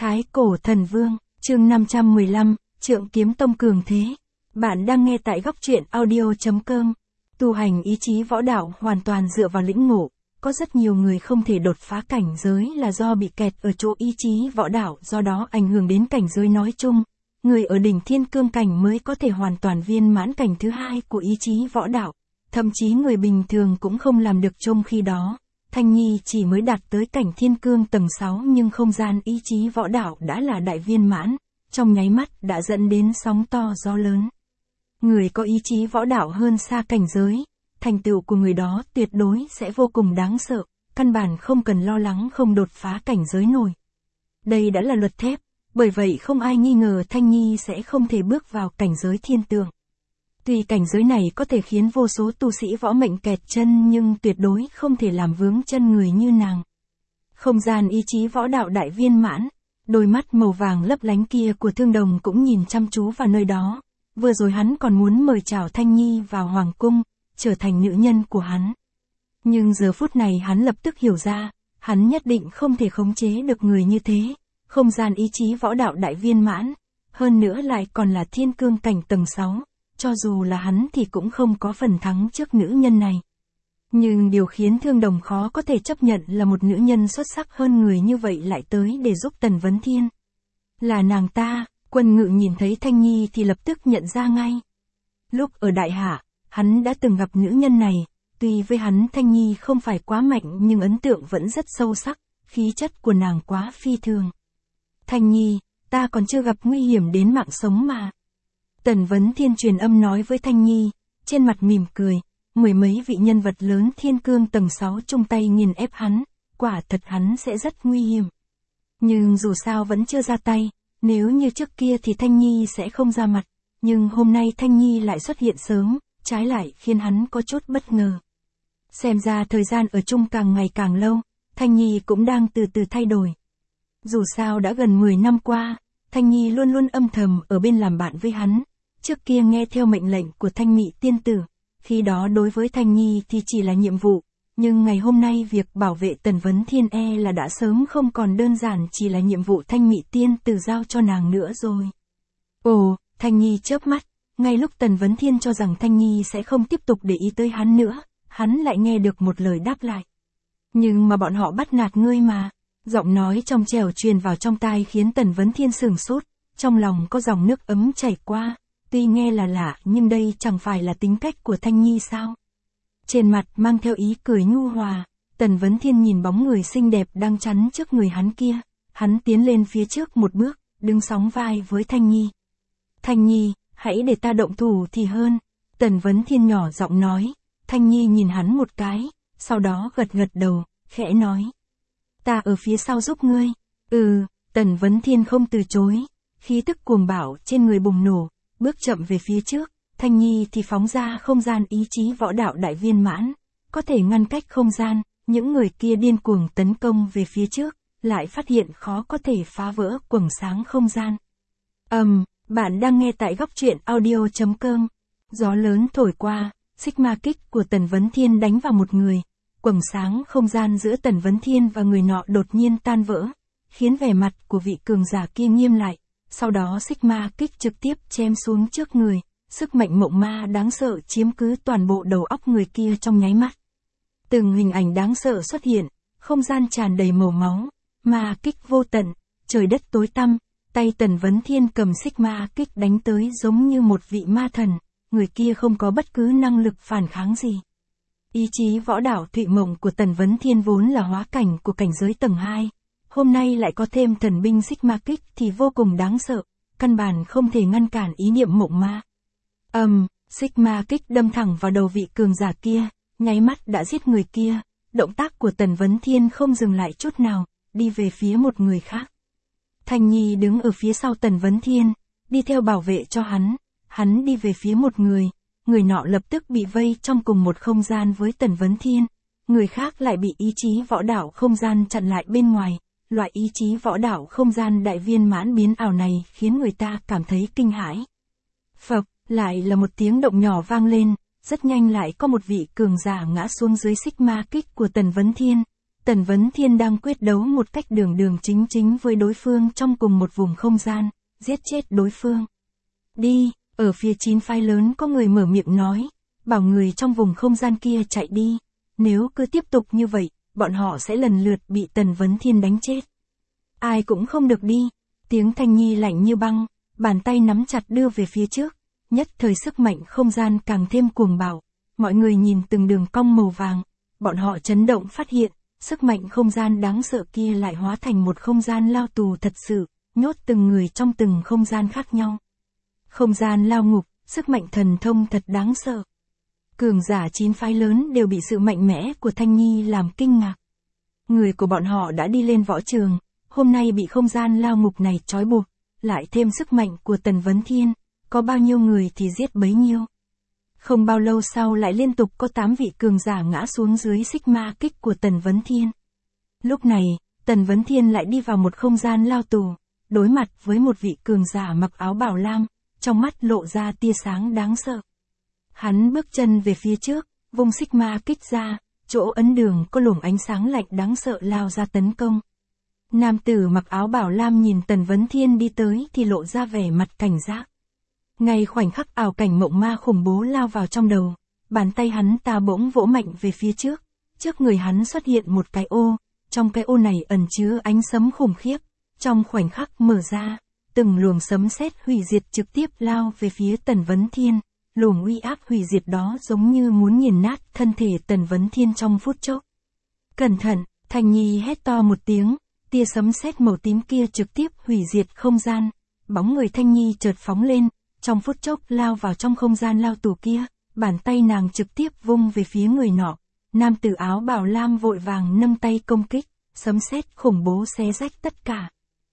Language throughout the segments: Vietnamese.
Thái Cổ Thần Vương, chương 515, Trượng Kiếm Tông cường thế. Bạn đang nghe tại góc truyện audio.com. Tu hành ý chí võ đạo hoàn toàn dựa vào lĩnh ngộ. Có rất nhiều người không thể đột phá cảnh giới là do bị kẹt ở chỗ ý chí võ đạo, do đó ảnh hưởng đến cảnh giới nói chung. Người ở đỉnh thiên cương cảnh mới có thể hoàn toàn viên mãn cảnh thứ hai của ý chí võ đạo. Thậm chí người bình thường cũng không làm được, trong khi đó Thanh Nhi chỉ mới đạt tới cảnh thiên cương tầng 6 nhưng không gian ý chí võ đạo đã là đại viên mãn, trong nháy mắt đã dẫn đến sóng to gió lớn. Người có ý chí võ đạo hơn xa cảnh giới, thành tựu của người đó tuyệt đối sẽ vô cùng đáng sợ, căn bản không cần lo lắng không đột phá cảnh giới nổi. Đây đã là luật thép, bởi vậy không ai nghi ngờ Thanh Nhi sẽ không thể bước vào cảnh giới thiên tượng. Tuy cảnh giới này có thể khiến vô số tu sĩ võ mệnh kẹt chân nhưng tuyệt đối không thể làm vướng chân người như nàng. Không gian ý chí võ đạo đại viên mãn, đôi mắt màu vàng lấp lánh kia của Thương Đồng cũng nhìn chăm chú vào nơi đó. Vừa rồi hắn còn muốn mời chào Thanh Nhi vào hoàng cung, trở thành nữ nhân của hắn. Nhưng giờ phút này hắn lập tức hiểu ra, hắn nhất định không thể khống chế được người như thế. Không gian ý chí võ đạo đại viên mãn, hơn nữa lại còn là thiên cương cảnh tầng 6. Cho dù là hắn thì cũng không có phần thắng trước nữ nhân này. Nhưng điều khiến Thương Đồng khó có thể chấp nhận là một nữ nhân xuất sắc hơn người như vậy lại tới để giúp Tần Vấn Thiên. Là nàng ta. Quân Ngự nhìn thấy Thanh Nhi thì lập tức nhận ra ngay. Lúc ở Đại Hạ, hắn đã từng gặp nữ nhân này, tuy với hắn Thanh Nhi không phải quá mạnh nhưng ấn tượng vẫn rất sâu sắc, khí chất của nàng quá phi thường. Thanh Nhi, ta còn chưa gặp nguy hiểm đến mạng sống mà. Tần Vấn Thiên truyền âm nói với Thanh Nhi, trên mặt mỉm cười, mười mấy vị nhân vật lớn thiên cương tầng 6 chung tay nghiền ép hắn, quả thật hắn sẽ rất nguy hiểm. Nhưng dù sao vẫn chưa ra tay. Nếu như trước kia thì Thanh Nhi sẽ không ra mặt, nhưng hôm nay Thanh Nhi lại xuất hiện sớm, trái lại khiến hắn có chút bất ngờ. Xem ra thời gian ở chung càng ngày càng lâu, Thanh Nhi cũng đang từ từ thay đổi. Dù sao đã gần 10 năm qua, Thanh Nhi luôn luôn âm thầm ở bên làm bạn với hắn, trước kia nghe theo mệnh lệnh của Thanh Mị tiên tử, khi đó đối với Thanh Nhi thì chỉ là nhiệm vụ. Nhưng ngày hôm nay việc bảo vệ Tần Vấn Thiên là đã sớm không còn đơn giản chỉ là nhiệm vụ Thanh Mị tiên tử giao cho nàng nữa rồi. Ồ, Thanh Nhi chớp mắt, ngay lúc Tần Vấn Thiên cho rằng Thanh Nhi sẽ không tiếp tục để ý tới hắn nữa, hắn lại nghe được một lời đáp lại. Nhưng mà bọn họ bắt nạt ngươi mà, giọng nói trong trẻo truyền vào trong tai khiến Tần Vấn Thiên sửng sốt, trong lòng có dòng nước ấm chảy qua, tuy nghe là lạ nhưng đây chẳng phải là tính cách của Thanh Nhi sao? Trên mặt mang theo ý cười nhu hòa, Tần Vấn Thiên nhìn bóng người xinh đẹp đang chắn trước người hắn kia, hắn tiến lên phía trước một bước, đứng sóng vai với Thanh Nhi. Thanh Nhi, hãy để ta động thủ thì hơn, Tần Vấn Thiên nhỏ giọng nói. Thanh Nhi nhìn hắn một cái, sau đó gật gật đầu, khẽ nói. Ta ở phía sau giúp ngươi. Tần Vấn Thiên không từ chối, khí tức cuồng bạo trên người bùng nổ, bước chậm về phía trước. Thanh Nhi thì phóng ra không gian ý chí võ đạo đại viên mãn, có thể ngăn cách không gian, những người kia điên cuồng tấn công về phía trước, lại phát hiện khó có thể phá vỡ quầng sáng không gian. Bạn đang nghe tại góc truyện audio.com. Gió lớn thổi qua, Sigma kích của Tần Vấn Thiên đánh vào một người, quầng sáng không gian giữa Tần Vấn Thiên và người nọ đột nhiên tan vỡ, khiến vẻ mặt của vị cường giả kia nghiêm lại, sau đó Sigma kích trực tiếp chém xuống trước người. Sức mạnh mộng ma đáng sợ chiếm cứ toàn bộ đầu óc người kia trong nháy mắt. Từng hình ảnh đáng sợ xuất hiện, không gian tràn đầy màu máu, ma kích vô tận, trời đất tối tăm, tay Tần Vấn Thiên cầm Sigma kích đánh tới giống như một vị ma thần, người kia không có bất cứ năng lực phản kháng gì. Ý chí võ đạo Thụy Mộng của Tần Vấn Thiên vốn là hóa cảnh của cảnh giới tầng 2, hôm nay lại có thêm thần binh Sigma kích thì vô cùng đáng sợ, căn bản không thể ngăn cản ý niệm mộng ma. Sigma kích đâm thẳng vào đầu vị cường giả kia, nháy mắt đã giết người kia, động tác của Tần Vấn Thiên không dừng lại chút nào, đi về phía một người khác. Thanh Nhi đứng ở phía sau Tần Vấn Thiên, đi theo bảo vệ cho hắn đi về phía một người nọ lập tức bị vây trong cùng một không gian với Tần Vấn Thiên, người khác lại bị ý chí võ đạo không gian chặn lại bên ngoài, loại ý chí võ đạo không gian đại viên mãn biến ảo này khiến người ta cảm thấy kinh hãi. Phập. Lại là một tiếng động nhỏ vang lên, rất nhanh lại có một vị cường giả ngã xuống dưới Sigma kích của Tần Vấn Thiên. Tần Vấn Thiên đang quyết đấu một cách đường đường chính chính với đối phương trong cùng một vùng không gian, giết chết đối phương. Đi, ở phía 9 phái lớn có người mở miệng nói, bảo người trong vùng không gian kia chạy đi, nếu cứ tiếp tục như vậy, bọn họ sẽ lần lượt bị Tần Vấn Thiên đánh chết. Ai cũng không được đi, tiếng Thanh Nhi lạnh như băng, bàn tay nắm chặt đưa về phía trước, nhất thời sức mạnh không gian càng thêm cuồng bạo, mọi người nhìn từng đường cong màu vàng, bọn họ chấn động phát hiện, sức mạnh không gian đáng sợ kia lại hóa thành một không gian lao tù thật sự, nhốt từng người trong từng không gian khác nhau. Không gian lao ngục, sức mạnh thần thông thật đáng sợ. Cường giả 9 phái lớn đều bị sự mạnh mẽ của Thanh Nhi làm kinh ngạc. Người của bọn họ đã đi lên võ trường, hôm nay bị không gian lao ngục này trói buộc, lại thêm sức mạnh của Tần Vấn Thiên, có bao nhiêu người thì giết bấy nhiêu. Không bao lâu sau lại liên tục có 8 vị cường giả ngã xuống dưới xích ma kích của Tần Vấn Thiên. Lúc này, Tần Vấn Thiên lại đi vào một không gian lao tù, đối mặt với một vị cường giả mặc áo bảo lam, trong mắt lộ ra tia sáng đáng sợ. Hắn bước chân về phía trước, vung xích ma kích ra, chỗ ấn đường có luồng ánh sáng lạnh đáng sợ lao ra tấn công. Nam tử mặc áo bảo lam nhìn Tần Vấn Thiên đi tới thì lộ ra vẻ mặt cảnh giác. Ngay khoảnh khắc ảo cảnh mộng ma khủng bố lao vào trong đầu, bàn tay hắn ta bỗng vỗ mạnh về phía trước, trước người hắn xuất hiện một cái ô, trong cái ô này ẩn chứa ánh sấm khủng khiếp, trong khoảnh khắc mở ra, từng luồng sấm sét hủy diệt trực tiếp lao về phía Tần Vấn Thiên, luồng uy áp hủy diệt đó giống như muốn nghiền nát thân thể Tần Vấn Thiên trong phút chốc. Cẩn thận, Thanh Nhi hét to một tiếng, tia sấm sét màu tím kia trực tiếp hủy diệt không gian, bóng người Thanh Nhi chợt phóng lên, trong phút chốc lao vào trong không gian lao tù kia, bàn tay nàng trực tiếp vung về phía người nọ. Nam tử áo bảo lam vội vàng nâng tay công kích, sấm sét khủng bố xé rách tất cả.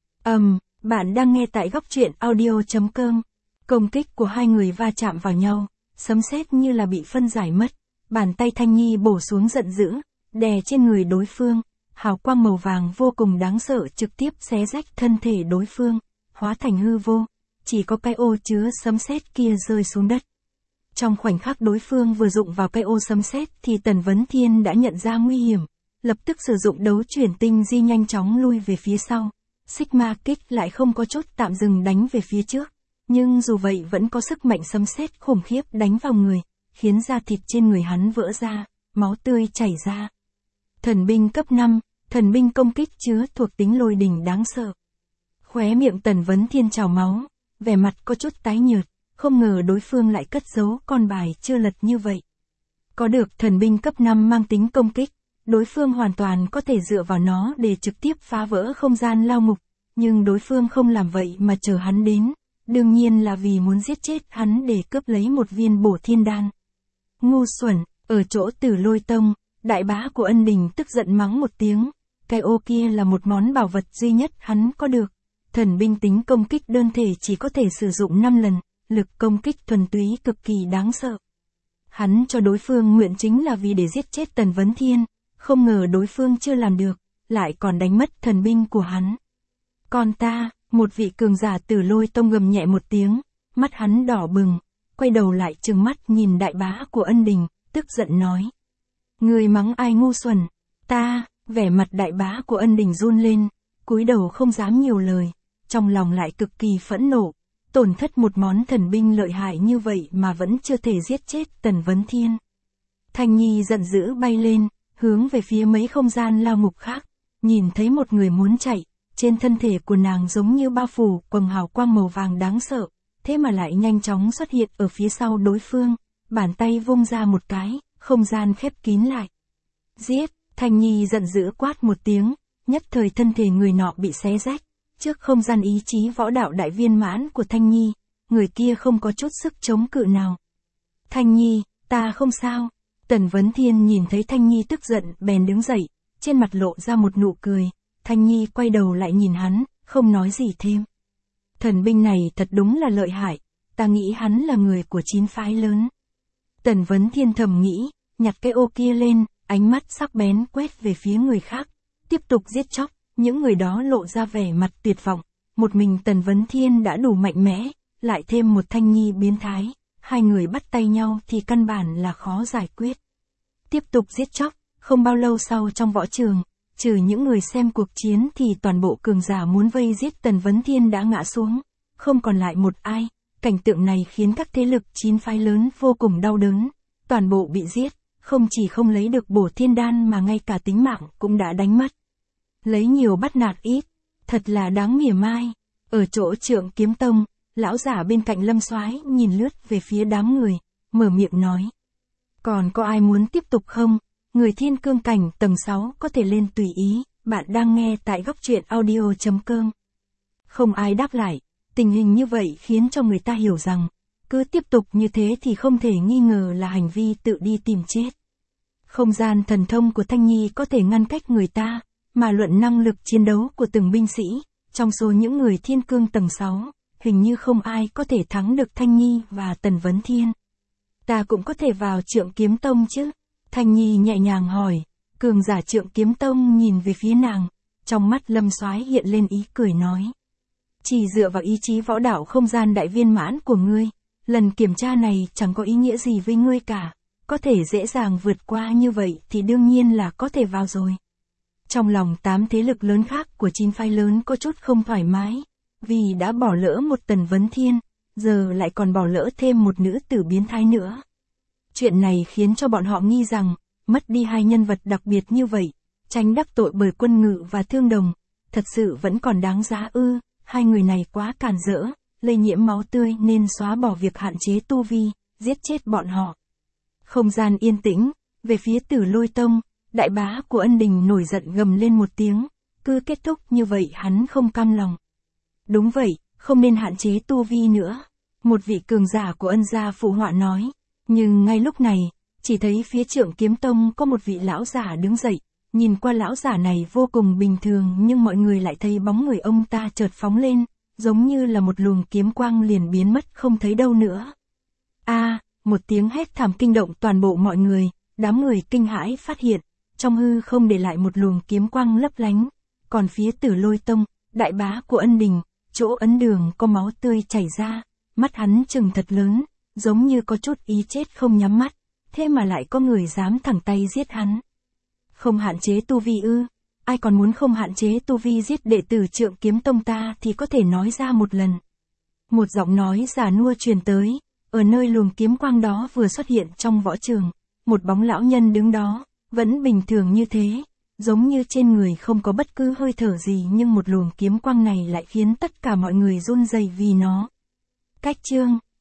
Bạn đang nghe tại góc truyện audio.com. Công kích của hai người va chạm vào nhau, sấm sét như là bị phân giải mất, bàn tay Thanh Nhi bổ xuống giận dữ, đè trên người đối phương, hào quang màu vàng vô cùng đáng sợ trực tiếp xé rách thân thể đối phương, hóa thành hư vô, chỉ có cái ô chứa sấm sét kia rơi xuống đất. Trong khoảnh khắc đối phương vừa dụng vào cái ô sấm sét thì Tần Vấn Thiên đã nhận ra nguy hiểm, lập tức sử dụng đấu chuyển tinh di nhanh chóng lui về phía sau. Xích ma kích lại không có chốt tạm dừng đánh về phía trước, nhưng dù vậy vẫn có sức mạnh sấm sét khủng khiếp đánh vào người, khiến da thịt trên người hắn vỡ ra, máu tươi chảy ra. Thần binh cấp 5, thần binh công kích chứa thuộc tính lôi đình đáng sợ. Khóe miệng Tần Vấn Thiên trào máu, vẻ mặt có chút tái nhợt, không ngờ đối phương lại cất giấu con bài chưa lật như vậy. Có được thần binh cấp 5 mang tính công kích, đối phương hoàn toàn có thể dựa vào nó để trực tiếp phá vỡ không gian lao ngục, nhưng đối phương không làm vậy mà chờ hắn đến, đương nhiên là vì muốn giết chết hắn để cướp lấy một viên bổ thiên đan. Ngu xuẩn, ở chỗ Tử Lôi Tông, đại bá của Ân Đình tức giận mắng một tiếng, cái ô kia là một món bảo vật duy nhất hắn có được. Thần binh tính công kích đơn thể chỉ có thể sử dụng 5 lần, lực công kích thuần túy cực kỳ đáng sợ. Hắn cho đối phương nguyện chính là vì để giết chết Tần Vấn Thiên, không ngờ đối phương chưa làm được, lại còn đánh mất thần binh của hắn. Còn ta, một vị cường giả Tử Lôi Tông gầm nhẹ một tiếng, mắt hắn đỏ bừng, quay đầu lại trừng mắt nhìn đại bá của Ân Đình, tức giận nói. Người mắng ai ngu xuẩn, ta, vẻ mặt đại bá của Ân Đình run lên, cúi đầu không dám nhiều lời, trong lòng lại cực kỳ phẫn nộ, tổn thất một món thần binh lợi hại như vậy mà vẫn chưa thể giết chết Tần Vấn Thiên. Thanh Nhi giận dữ bay lên, hướng về phía mấy không gian lao ngục khác, nhìn thấy một người muốn chạy, trên thân thể của nàng giống như bao phủ quầng hào quang màu vàng đáng sợ, thế mà lại nhanh chóng xuất hiện ở phía sau đối phương, bàn tay vung ra một cái, không gian khép kín lại. Giết, Thanh Nhi giận dữ quát một tiếng, nhất thời thân thể người nọ bị xé rách, trước không gian ý chí võ đạo đại viên mãn của Thanh Nhi, người kia không có chút sức chống cự nào. Thanh Nhi, ta không sao. Tần Vấn Thiên nhìn thấy Thanh Nhi tức giận bèn đứng dậy, trên mặt lộ ra một nụ cười, Thanh Nhi quay đầu lại nhìn hắn, không nói gì thêm. Thần binh này thật đúng là lợi hại, ta nghĩ hắn là người của 9 phái lớn. Tần Vấn Thiên thầm nghĩ, nhặt cái ô kia lên, ánh mắt sắc bén quét về phía người khác, tiếp tục giết chóc, những người đó lộ ra vẻ mặt tuyệt vọng, một mình Tần Vấn Thiên đã đủ mạnh mẽ, lại thêm một Thanh Nhi biến thái, hai người bắt tay nhau thì căn bản là khó giải quyết. Tiếp tục giết chóc, không bao lâu sau trong võ trường, Trừ những người xem cuộc chiến thì toàn bộ cường giả muốn vây giết Tần Vấn Thiên đã ngã xuống, không còn lại một ai. Cảnh tượng này khiến các thế lực 9 phái lớn vô cùng đau đớn, toàn bộ bị giết, không chỉ không lấy được bổ thiên đan mà ngay cả tính mạng cũng đã đánh mất. Lấy nhiều bắt nạt ít, thật là đáng mỉa mai. Ở chỗ Trượng Kiếm Tông, lão giả bên cạnh Lâm Soái nhìn lướt về phía đám người, mở miệng nói. Còn có ai muốn tiếp tục không? Người thiên cương cảnh tầng 6 có thể lên tùy ý, bạn đang nghe tại góc truyện audio.com. Không ai đáp lại, tình hình như vậy khiến cho người ta hiểu rằng, cứ tiếp tục như thế thì không thể nghi ngờ là hành vi tự đi tìm chết. Không gian thần thông của Thanh Nhi có thể ngăn cách người ta, mà luận năng lực chiến đấu của từng binh sĩ, trong số những người thiên cương tầng 6, hình như không ai có thể thắng được Thanh Nhi và Tần Vấn Thiên. Ta cũng có thể vào Trượng Kiếm Tông chứ? Thanh Nhi nhẹ nhàng hỏi. Cường giả Trượng Kiếm Tông nhìn về phía nàng, trong mắt Lâm Soái hiện lên ý cười nói. Chỉ dựa vào ý chí võ đạo không gian đại viên mãn của ngươi, lần kiểm tra này chẳng có ý nghĩa gì với ngươi cả, có thể dễ dàng vượt qua như vậy thì đương nhiên là có thể vào rồi. Trong lòng 8 thế lực lớn khác của 9 phái lớn có chút không thoải mái, vì đã bỏ lỡ một Tần Vấn Thiên, giờ lại còn bỏ lỡ thêm một nữ tử biến thái nữa. Chuyện này khiến cho bọn họ nghi rằng, mất đi hai nhân vật đặc biệt như vậy, tránh đắc tội bởi Quân Ngự và Thương Đồng, thật sự vẫn còn đáng giá ư? Hai người này quá càn rỡ, lây nhiễm máu tươi nên xóa bỏ việc hạn chế tu vi, giết chết bọn họ. Không gian yên tĩnh, về phía Tử Lôi Tông, đại bá của Ân Đình nổi giận gầm lên một tiếng, cứ kết thúc như vậy hắn không cam lòng. Đúng vậy, không nên hạn chế tu vi nữa. Một vị cường giả của Ân gia phụ họa nói, nhưng ngay lúc này, chỉ thấy phía Trượng Kiếm Tông có một vị lão giả đứng dậy, nhìn qua lão giả này vô cùng bình thường nhưng mọi người lại thấy bóng người ông ta chợt phóng lên, giống như là một luồng kiếm quang liền biến mất không thấy đâu nữa. Một tiếng hét thảm kinh động toàn bộ mọi người, đám người kinh hãi phát hiện, trong hư không để lại một luồng kiếm quang lấp lánh, còn phía Tử Lôi Tông, đại bá của Ân Đình, chỗ ấn đường có máu tươi chảy ra, mắt hắn trừng thật lớn, giống như có chút ý chết không nhắm mắt, thế mà lại có người dám thẳng tay giết hắn. Không hạn chế tu vi ư? Ai còn muốn không hạn chế tu vi giết đệ tử Trượng Kiếm Tông ta thì có thể nói ra một lần. Một giọng nói già nua truyền tới, ở nơi luồng kiếm quang đó vừa xuất hiện trong võ trường, một bóng lão nhân đứng đó, vẫn bình thường như thế, giống như trên người không có bất cứ hơi thở gì nhưng một luồng kiếm quang này lại khiến tất cả mọi người run rẩy vì nó. Cách chương